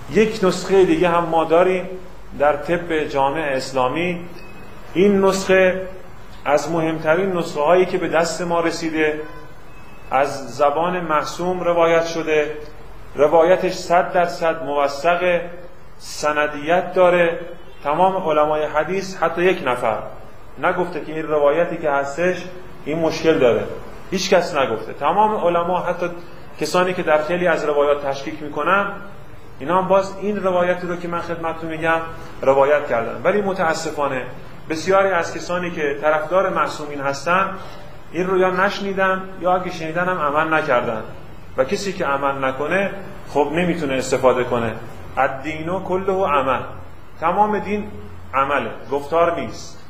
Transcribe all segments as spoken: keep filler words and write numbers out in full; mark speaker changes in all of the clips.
Speaker 1: یک نسخه دیگه هم ما داریم در طب جامع اسلامی. این نسخه از مهمترین نسخه هایی که به دست ما رسیده، از زبان معصوم روایت شده، روایتش صد درصد موثق، سندیت داره. تمام علمای حدیث حتی یک نفر نگفته که این روایتی که هستش این مشکل داره، هیچ کس نگفته. تمام علما، حتی کسانی که در خیلی از روایات تشکیک میکنن، اینا هم باز این روایتی رو که من خدمتتون میگم روایت کردن. ولی متاسفانه بسیاری از کسانی که طرفدار معصومین هستن این رو یا نشنیدن یا اگه شنیدن هم عمل نکردن، و کسی که عمل نکنه خب نمیتونه استفاده کنه. الدین کله عمل، تمام دین عمله، گفتار نیست.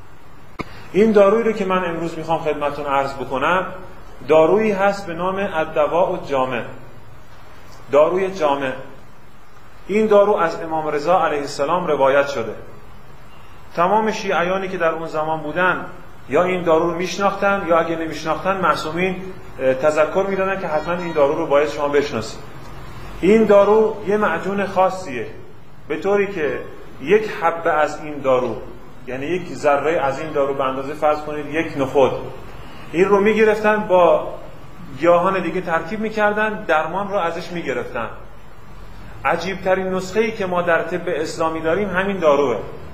Speaker 1: این دارویی رو که من امروز میخوام خدمتتون عرض بکنم دارویی هست به نام الدواء الجامع، داروی جامع. این دارو از امام رضا علیه السلام روایت شده. تمام شیعیانی که در اون زمان بودن یا این دارو رو میشناختن یا اگه نمیشناختن معصومین تذکر میدادن که حتما این دارو رو باید شما بشناسید. این دارو یه معجون خاصیه، به طوری که یک حبه از این دارو، یعنی یک ذره از این دارو به اندازه فرض کنید یک نخود، این رو میگرفتن با گیاهان دیگه ترکیب میکردن، درمان رو ازش میگرفتن. عجیب ترین نسخه ای که ما در طب اسلامی داریم همین داروه،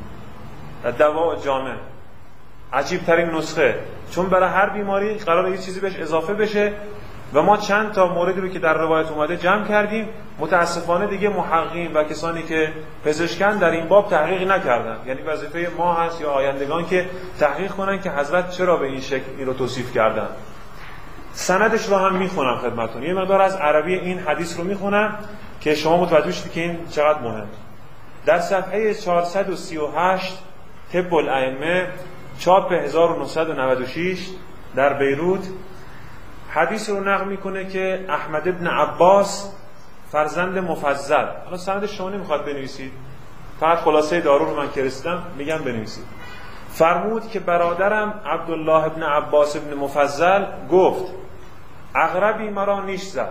Speaker 1: دواء جامع. عجیب ترین نسخه، چون برای هر بیماری قراره یه چیزی بهش اضافه بشه و ما چند تا موردی رو که در روایت اومده جمع کردیم. متاسفانه دیگه محققین و کسانی که پزشکن در این باب تحقیق نکردن، یعنی وظیفه ما هست یا آیندگان که تحقیق کنن که حضرت چرا به این شکل این رو توصیف کردن. سندش رو هم میخونم خدمتتون، یه مقدار از عربی این حدیث رو میخونم که شما متوجه شید که این چقدر مهم. در صفحه چهارصد و سی و هشت طب الائمه، چاپ هزار و نهصد و نود و شش در بیروت، حدیث رو نقل میکنه که احمد ابن عباس فرزند مفضل، حالا سندش شما نمیخواد بنویسید، فقط خلاصه دارو رو من که رسیدم میگم بنویسید. فرمود که برادرم عبدالله ابن عباس ابن مفضل گفت عقربی مرا نیش زد،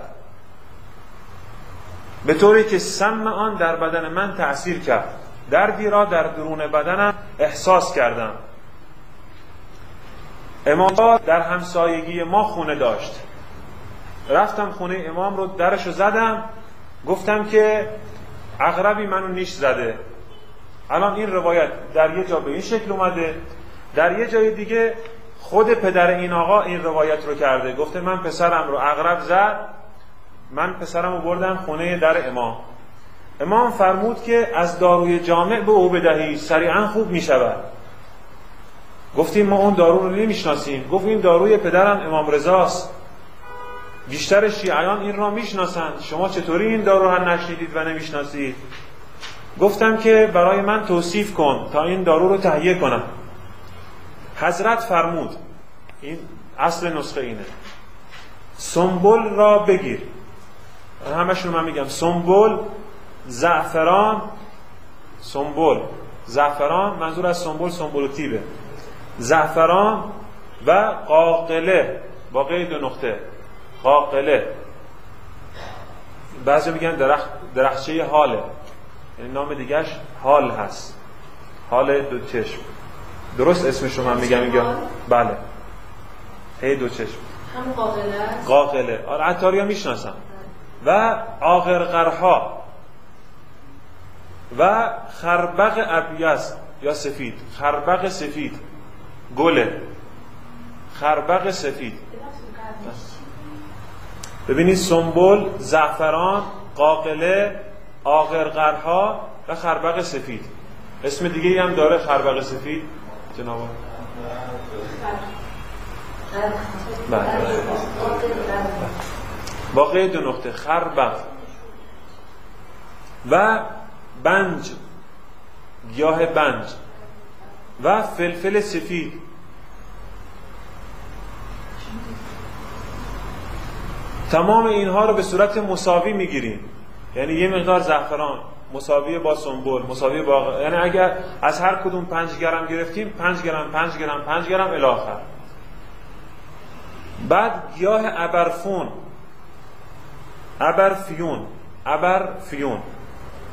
Speaker 1: به طوری که سم آن در بدن من تأثیر کرد، دردی را در درون بدنم احساس کردم. امام در همسایگی ما خونه داشت، رفتم خونه امام رو درشو زدم، گفتم که عقربی منو نیش زده. الان این روایت در یه جا به این شکل اومده، در یه جای دیگه خود پدر این آقا این روایت رو کرده، گفته من پسرم رو عقرب زد، من پسرم رو بردم خونه در امام. امام فرمود که از داروی جامع به او بدهی، سریعا خوب می شود. گفتیم ما اون دارو رو نمیشناسیم. گفت این داروی پدرم امام رضاست، بیشتر شیعیان این را میشناسند، شما چطوری این دارو رو نشنیدید و نمیشناسید؟ گفتم که برای من توصیف کن تا این دارو رو تهیه کنم. حضرت فرمود، این اصل نسخه اینه، سنبل را بگیر، همشون من میگم، سنبل، زعفران، سنبل، زعفران، منظور از سنبل سنبل و تیبه، زعفران و قاقله با قید دو نقطه، قاقله، بعضی میگن درخت درخچه حاله، یعنی نام دیگهش حال هست، حال دو چشم، درست اسمش رو من میگم میگم بله، هی دو چشم،
Speaker 2: هم قاقله است،
Speaker 1: قاقله، آره عطاری ها میشناسن، و آغرغرها و خربق ابیض یا سفید، خربق سفید، گله، خربق سفید. ببینید سنبل، زعفران، قاقله، آغرغرها و خربق سفید. اسم دیگه هم داره خربق سفید جناب؟ بله، با قید دو نقطه، خربق و بنج، گیاه بنج و فلفل سفید. تمام اینها رو به صورت مساوی میگیریم، یعنی یه مقدار زعفران مساوی با سنبل مساوی با، یعنی اگر از هر کدوم پنج گرم گرفتیم پنج گرم پنج گرم پنج گرم الی آخر. بعد گیاه ابرفون، ابرفیون، ابرفیون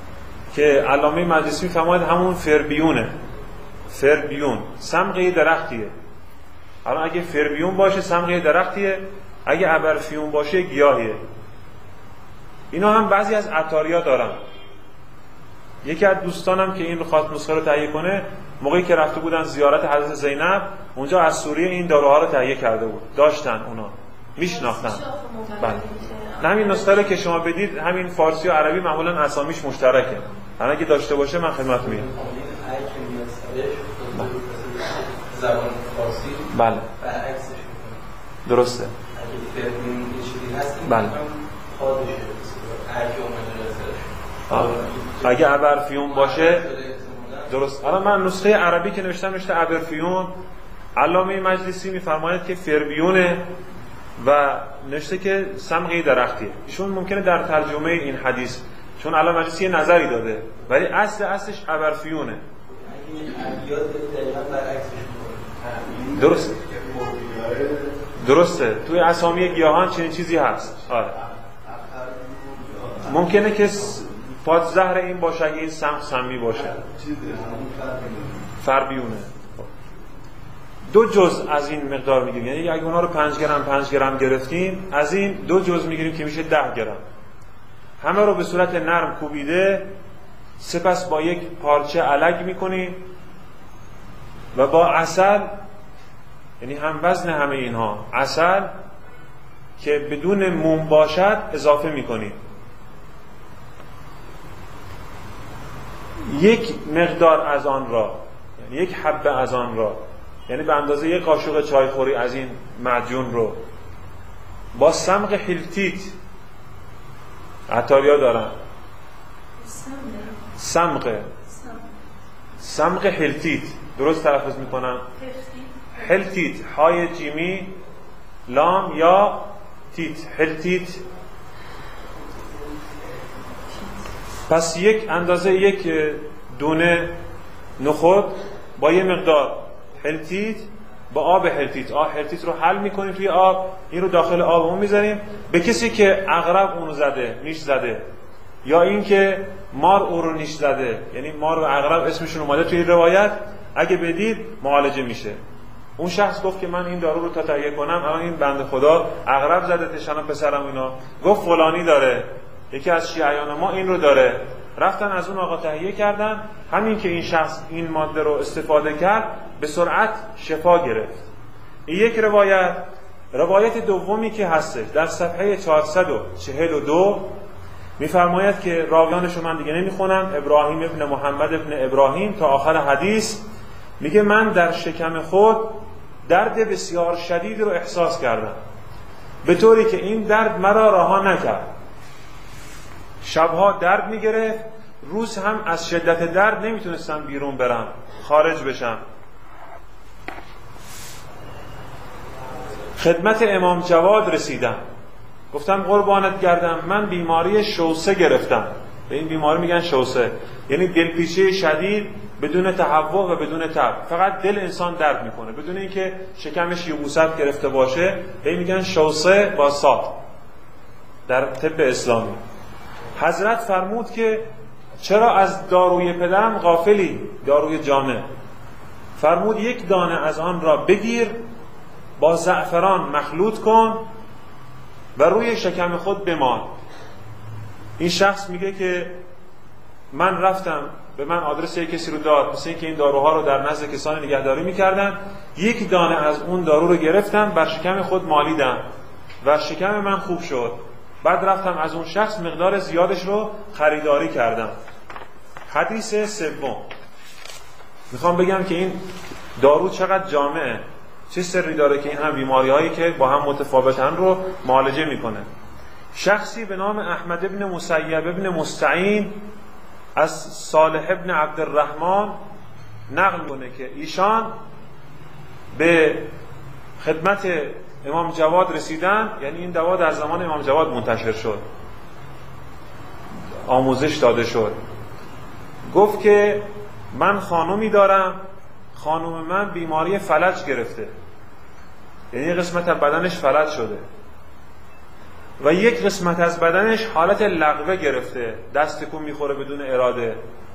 Speaker 1: که علامه مجلسی میفرماید همون فربیونه. فربیون سمقه درختیه. الان اگه فربیون باشه سمقه درختیه، اگه ابرفیون باشه گیاهیه. اینا هم بعضی از عطاریا دارن. یکی از دوستانم که این رو خواست نسخه رو تهیه کنه، موقعی که رفته بودن زیارت حضرت زینب، اونجا از سوریه این داروها رو تهیه کرده بود، داشتن، اونا میشناختن. بله. همین نسخه رو که شما بدید، همین فارسی و عربی معمولا اسامیش مشترکه. هر اگه داشته باشه من خدمت میگم.
Speaker 2: زبان فارسی
Speaker 1: بله
Speaker 2: برعکسش میکنه.
Speaker 1: درسته.
Speaker 2: اگه فرمین یه چیزی هست
Speaker 1: بله.
Speaker 2: خودشه هر کی اومده رسالش.
Speaker 1: اگه ابرفیون باشه درست. الان من نسخه عربی که نوشتم نوشته ابرفیون. علامه مجلسی میفرماید که فربیونه و نوشته که سمقه درختیه. ایشون ممکنه در ترجمه این حدیث، چون علامه مجلسی نظری داده، ولی اصل اصلش ابرفیونه. درسته. درسته. توی اسامی گیاهان چنین چیزی هست. آره. ممکنه که پادزهر این باشه اگه این سمق سمی باشه. فربیونه. دو جز از این مقدار میگیریم، یعنی اگه اونا رو پنج گرم پنج گرم گرفتیم، از این دو جز میگیریم که میشه ده گرم. همه رو به صورت نرم کوبیده، سپس با یک پارچه علک میکنیم و با عسل، یعنی هم وزن همه اینها، عسل که بدون موم باشد اضافه میکنیم. یک مقدار از آن را، یعنی یک حبه از آن را، یعنی به اندازه یک قاشق چایخوری از این معجون رو با سمق حلتیت، عطاریا دارن سمق سمق حلتیت، درست تلفظ میکنم؟ حلتیت، های جیمی لام یا تیت، حلتیت. پس یک اندازه یک دونه نخود با یه مقدار حلتیت با آب حلتیت، آب حلتیت رو حل میکنیم توی آب، این رو داخل آب اون میذاریم. به کسی که عقرب اونو زده، نیش زده، یا این که مار او رو نیش زده، یعنی مار و عقرب اسمشون اومده توی روایت، اگه بدید معالجه میشه. اون شخص گفت که من این دارو رو تا تهیه کنم، الان این بنده خدا عقرب زده تشنم پسرم، اینا گفت فلانی داره، یکی از شیعیان ما این رو داره. رفتن از اون آقا تهیه کردن، همین که این شخص این ماده رو استفاده کرد به سرعت شفا گرفت. این یک روایت. روایت دومی که هستش در صفحه چهارصد و چهل و دو میفرماید که راویانش رو من دیگه نمیخونم، ابراهیم ابن محمد ابن ابراهیم تا آخر حدیث، میگه من در شکم خود درد بسیار شدید رو احساس کردم، به طوری که این درد مرا رها نکرد. شبها درد میگرفت، روز هم از شدت درد نمیتونستم بیرون برم، خارج بشم. خدمت امام جواد رسیدم، گفتم قربانت گردم، من بیماری شوسه گرفتم. به این بیماری میگن شوسه، یعنی دلپیچه شدید بدون تهوع و بدون تب، فقط دل انسان درد میکنه بدون اینکه شکمش یبوست گرفته باشه. به این میگن شوسه با صاد در طب اسلامی. حضرت فرمود که چرا از داروی پدرم غافلی، داروی جامع؟ فرمود یک دانه از آن را بگیر، با زعفران مخلوط کن و روی شکم خود بمال. این شخص میگه که من رفتم، به من آدرس یک کسی رو داد، مثل اینکه این داروها رو در نزد کسانی نگهداری میکردن. یک دانه از اون دارو رو گرفتم، بر شکم خود مالیدم و شکم من خوب شد. بعد رفتم از اون شخص مقدار زیادش رو خریداری کردم. حدیث سوم، میخوام بگم که این دارو چقدر جامعه، چه سری داره که این هم بیماری هایی که با هم متفاوتن رو معالجه میکنه. شخصی به نام احمد ابن مسیب ابن مستعین از صالح ابن عبدالرحمن نقل کنه که ایشان به خدمت امام جواد رسیدن، یعنی این دوا در زمان امام جواد منتشر شد، آموزش داده شد. گفت که من خانومی دارم، خانوم من بیماری فلج گرفته، یعنی قسمت بدنش فلج شده. و یک قسمت از بدنش حالت لغوه گرفته، دست تکون میخوره بدون اراده،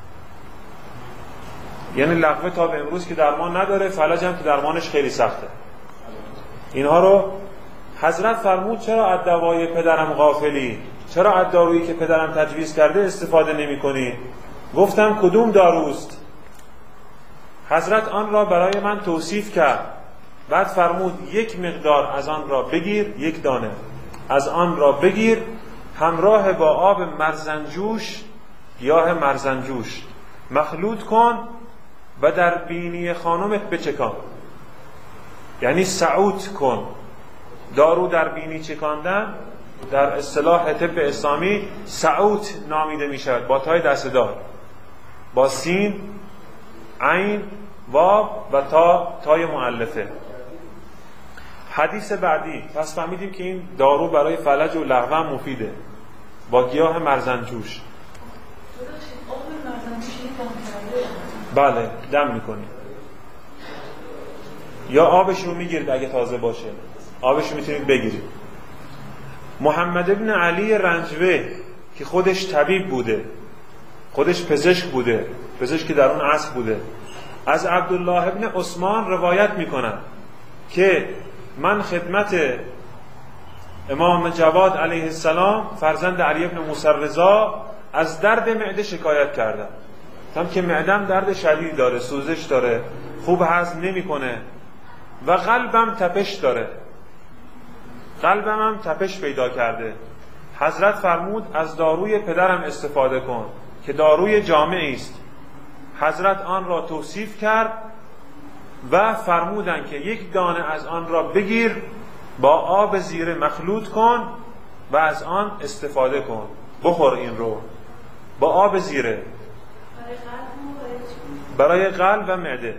Speaker 1: یعنی لغوه تا به امروز که درمان نداره، فلج هم که درمانش خیلی سخته. اینها رو حضرت فرمود چرا از دوای پدرم غافلی؟ چرا از دارویی که پدرم تجویز کرده استفاده نمی کنی؟ گفتم کدوم داروست؟ حضرت آن را برای من توصیف کرد. بعد فرمود یک مقدار از آن را بگیر، یک دانه از آن را بگیر، همراه با آب مرزنجوش، گیاه مرزنجوش مخلوط کن و در بینی خانمت بچکان. یعنی سعوت کن. دارو در بینی چکاندن در اصطلاح طب اسلامی سعوت نامیده می شود، با تای دست دار، با سین، عین، واو و تا، تای مؤلفه. حدیث بعدی. پس فهمیدیم که این دارو برای فلج و لغوه مفیده، با گیاه مرزنجوش. بله، دم میکنی یا آبش رو میگیرید اگه تازه باشه، آبش رو میتونید بگیرید. محمد ابن علی رنجوه که خودش طبیب بوده، خودش پزشک بوده، پزشکی در اون عصر بوده، از عبدالله ابن عثمان روایت میکنن که من خدمت امام جواد علیه السلام فرزند علی ابن موسی رضا از درد معده شکایت کردم. هم که معدم درد شدید داره، سوزش داره، خوب هضم نمیکنه و قلبم تپش داره، قلبم هم تپش پیدا کرده. حضرت فرمود از داروی پدرم استفاده کن که داروی جامعی است. حضرت آن را توصیف کرد و فرمودند که یک دانه از آن را بگیر، با آب زیره مخلوط کن و از آن استفاده کن. بخور این رو با آب زیره برای قلب و معده،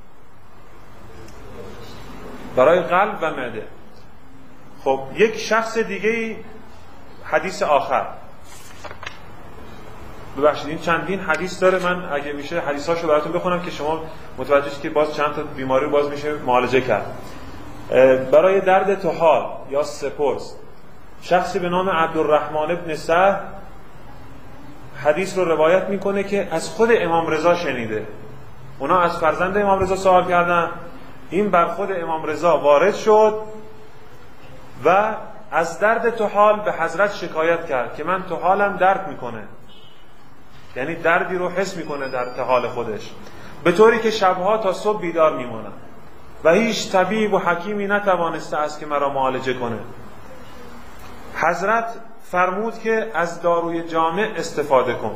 Speaker 1: برای قلب و معده. خب یک شخص دیگه، حدیث آخر، ببخشید این چندین حدیث داره، من اگه میشه حدیثاشو براتون بخونم که شما متوجه شید که باز چند تا بیماری باز میشه معالجه کرد. برای درد طحال یا سپرس، شخصی به نام عبدالرحمن ابن سهل حدیث رو روایت میکنه که از خود امام رضا شنیده. اونا از فرزند امام رضا سوال کردن، این بر خود امام رضا وارد شد و از درد طحال به حضرت شکایت کرد که من طحالم درد میکنه، یعنی دردی رو حس میکنه در طحال خودش، به طوری که شبها تا صبح بیدار میمونم و هیچ طبیب و حکیمی نتوانسته است که مرا معالجه کنه. حضرت فرمود که از داروی جامع استفاده کن.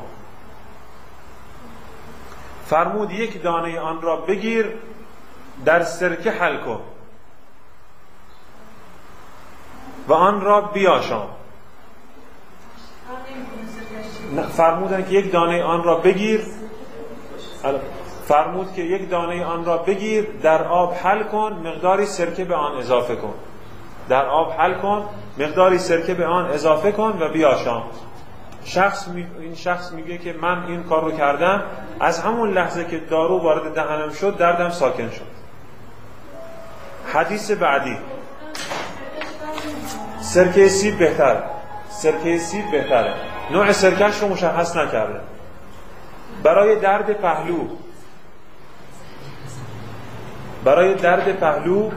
Speaker 1: فرمود یک دانه آن را بگیر، در سرکه حل کن و آن را بیاشام. فرمودن که یک دانه آن را بگیر، فرمود که یک دانه آن را بگیر، در آب حل کن، مقداری سرکه به آن اضافه کن. در آب حل کن، مقداری سرکه به آن اضافه کن و بیاشام. شخص می... این شخص میگه که من این کار رو کردم، از همون لحظه که دارو وارد دهنم شد دردم ساکن شد. حدیث بعدی. سرکه سیب بهتره، سرکه سیب بهتره، نوع سرکهش رو مشخص نکرده. برای درد پهلو، برای درد پهلو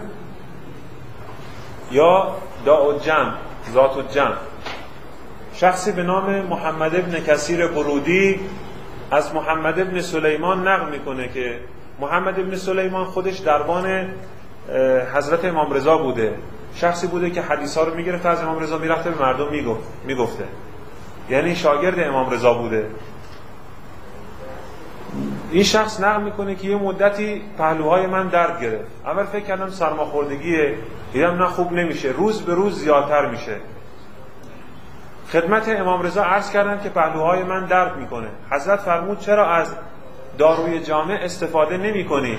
Speaker 1: یا داء الجنب، ذات الجنب، شخصی به نام محمد ابن کثیر قرودی از محمد ابن سلیمان نقل میکنه که محمد ابن سلیمان خودش دربان حضرت امام رضا بوده، شخصی بوده که حدیثا رو میگرفت از امام رضا میرفته به مردم میگفت میگفته یعنی شاگرد امام رضا بوده. این شخص نقل میکنه که یه مدتی پهلوهای من درد گرفت، اول فکر کردم سرماخوردگیه، دیدم نه خوب نمیشه، روز به روز زیادتر میشه. خدمت امام رضا عرض کردم که پهلوهای من درد میکنه. حضرت فرمود چرا از داروی جامع استفاده نمی کنی؟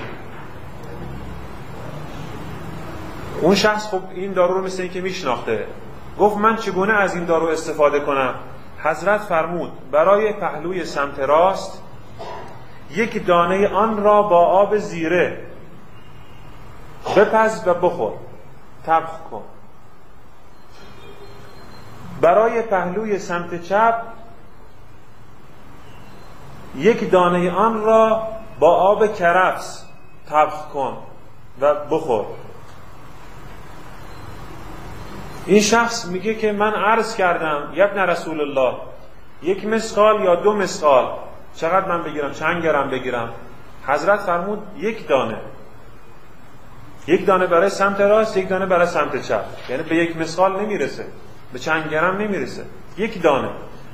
Speaker 1: اون شخص خب این دارو رو مثل این که میشناخته، گفت من چگونه از این دارو استفاده کنم؟ حضرت فرمود برای پهلوی سمت راست یک دانه آن را با آب زیره بپز و بخور، طبخ کن. برای پهلوی سمت چپ یک دانه آن را با آب کرفس طبخ کن و بخور. این شخص میگه که من عرض کردم ابن رسول الله یک مسقال یا دو مسقال چقدر من بگیرم، چند گرم بگیرم؟ حضرت فرمود یک دانه، یک دانه برای سمت راست، یک دانه برای سمت چپ. یعنی به یک مسقال نمیرسه، به چند گرم نمیرسه، یک دانه.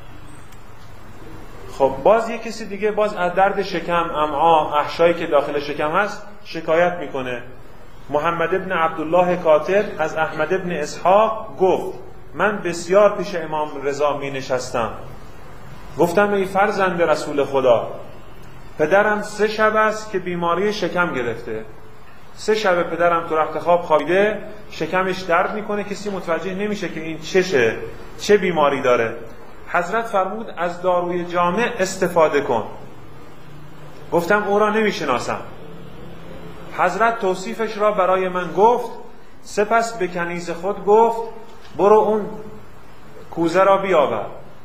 Speaker 1: خب باز یک کسی دیگه باز از درد شکم، امعا، احشایی که داخل شکم هست شکایت میکنه. محمد ابن عبدالله کاتب از احمد ابن اسحاق گفت من بسیار پیش امام رضا می نشستم، گفتم ای فرزند رسول خدا، پدرم سه شب است که بیماری شکم گرفته، سه شب پدرم تو رخت خواب خوابیده، شکمش درد میکنه، کسی متوجه نمیشه که این چشه، چه بیماری داره. حضرت فرمود از داروی جامع استفاده کن. گفتم او را نمیشناسم. حضرت توصیفش را برای من گفت، سپس به کنیز خود گفت برو اون کوزه را بیاور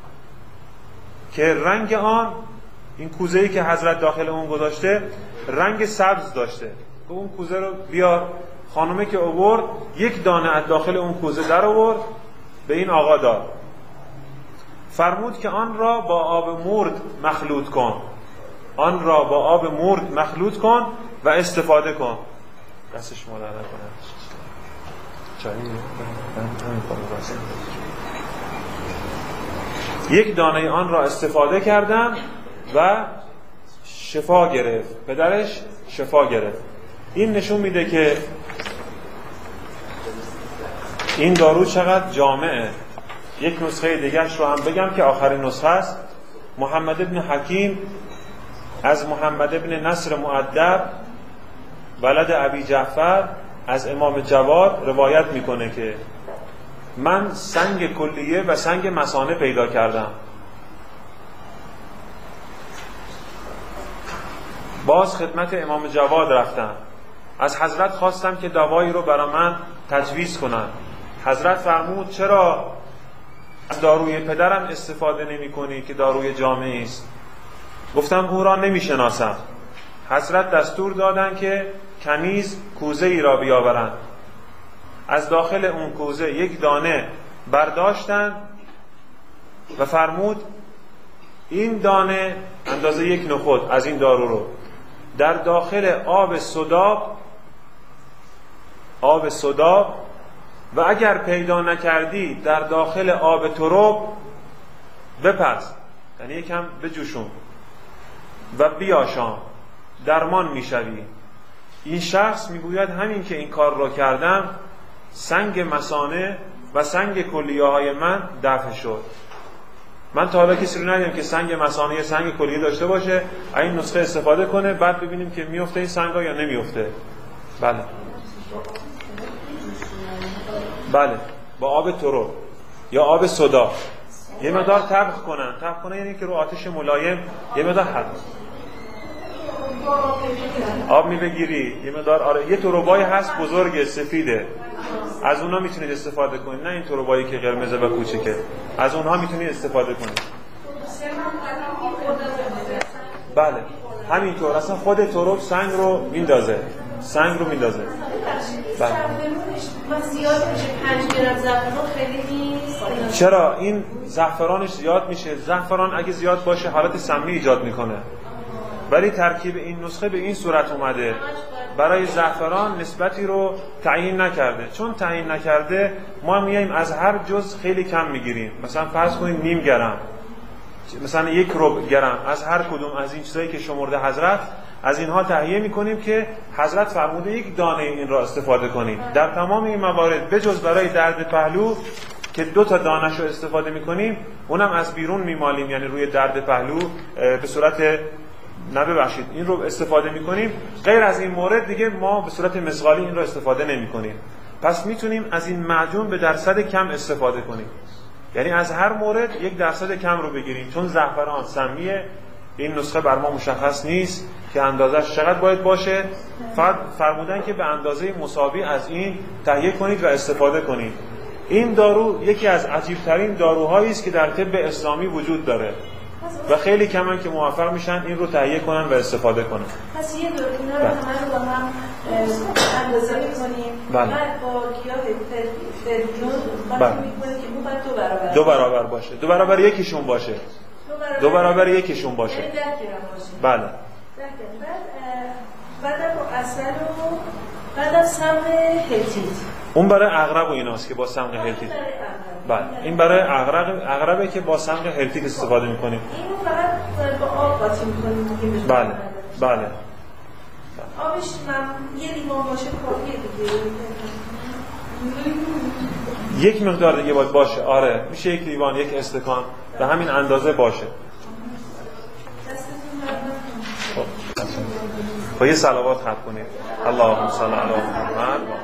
Speaker 1: که رنگ آن، این کوزه‌ای که حضرت داخل اون گذاشته رنگ سبز داشته، که اون کوزه رو بیار. خانومه که آورد یک دانه از داخل اون کوزه در آورد، به این آقا داد. فرمود که آن را با آب مرد مخلوط کن، آن را با آب مرد مخلوط کن و استفاده کن. دستش مادر نکنه چایی یک دانه آن را استفاده کردم و شفا گرفت، پدرش شفا گرفت. این نشون میده که این دارو چقدر جامعه. یک نسخه دیگرش رو هم بگم که آخرین نسخه است. محمد ابن حکیم از محمد ابن نصر مؤدب ولد ابی جعفر از امام جواد روایت میکنه که من سنگ کلیه و سنگ مثانه پیدا کردم. باز خدمت امام جواد رفتم، از حضرت خواستم که دوایی رو برای من تجویز کنن. حضرت فرمود چرا از داروی پدرم استفاده نمی کنی که داروی جامعی است؟ گفتم او را نمی شناسم. حضرت دستور دادن که کنیز کوزه ای را بیاورند. از داخل اون کوزه یک دانه برداشتن و فرمود این دانه اندازه یک نخود از این دارو رو در داخل آب سداب آب سداب و اگر پیدا نکردی در داخل آب تراب بپز، یعنی یکم بجوشون و بیاشام، درمان میشوی. این شخص میگوید همین که این کار را کردم سنگ مثانه و سنگ کلیه های من دفع شد. من تا حالا کسی رو ندیدم که سنگ مثانه یا سنگ کلیه داشته باشه، این نسخه استفاده کنه بعد ببینیم که میفته این سنگ ها یا نمیفته. بله بله با آب ترو یا آب سودا یه مقدار طبخ کنن. طبخ کنن یعنی که رو آتش ملایم یه مقدار حد آب میبگیری یه مقدار. آره یه تروبای هست بزرگه سفیده، از اونها میتونید استفاده کنید، نه این تروبایی که قرمزه و کوچیکه، از اونها میتونید استفاده کنید. بله همینطور اصلا خود تروب سنگ رو میندازه، سنگ رو میندازه. بله چرا این زعفرانش زیاد میشه؟ زعفران اگه زیاد باشه حالت سمی ایجاد میکنه، ولی ترکیب این نسخه به این صورت اومده، برای زعفران نسبتی رو تعیین نکرده. چون تعیین نکرده ما میایم از هر جز خیلی کم میگیریم، مثلا فرض کنیم نیم گرم، مثلا یک ربع گرم از هر کدوم از این چیزایی که شمرده حضرت، از اینها تهیه میکنیم که حضرت فرموده یک دانه این را استفاده کنید. در تمام این موارد بجز برای درد پهلو که دو تا دانش رو استفاده میکنیم، اونم از بیرون میمالیم، یعنی روی درد پهلو به صورت نه ببخشید این رو استفاده میکنیم. غیر از این مورد دیگه ما به صورت مسقالی این رو استفاده نمی کنیم. پس میتونیم از این معجون به درصد کم استفاده کنیم، یعنی از هر مورد یک درصد کم رو بگیریم. چون زعفران سمیه، این نسخه بر ما مشخص نیست که اندازش چقدر باید باشه، فقط فرمودن که به اندازه مساوی از این تهیه کنید و استفاده کنید. این دارو یکی از عجیبترین داروهایی است که در طب اسلامی وجود داره و خیلی کمن که موفق میشن این رو تهیه کنن و استفاده کنن.
Speaker 3: پس یه دور اینا رو همه رو با هم اندازه می‌کنیم. بعد با گیاه فریون وقتی می‌کنیم که اون باید دو برابر
Speaker 1: دو برابر باشه. دو برابر یکیشون باشه. دو برابر یکیشون باشه.
Speaker 3: ده گرم باشه.
Speaker 1: بله.
Speaker 3: ده گرم. بعد بعد با عسل و بعد از سمق هلتیت.
Speaker 1: اون برای عقرب و ایناست که با سمق هلتیت. بله. این برای عقرب عقربه که با سمق هلتیت استفاده می‌کنیم.
Speaker 3: اینو فقط با آب قاطی می‌کنیم.
Speaker 1: بله. بله.
Speaker 3: آبش من یه لیوان باشه کافیه دیگه.
Speaker 1: یک مقدار دیگه باید باشه. آره میشه یک لیوان، یک استکان به همین اندازه باشه. با یه صلوات ختم کنید. اللهم صل علی محمد.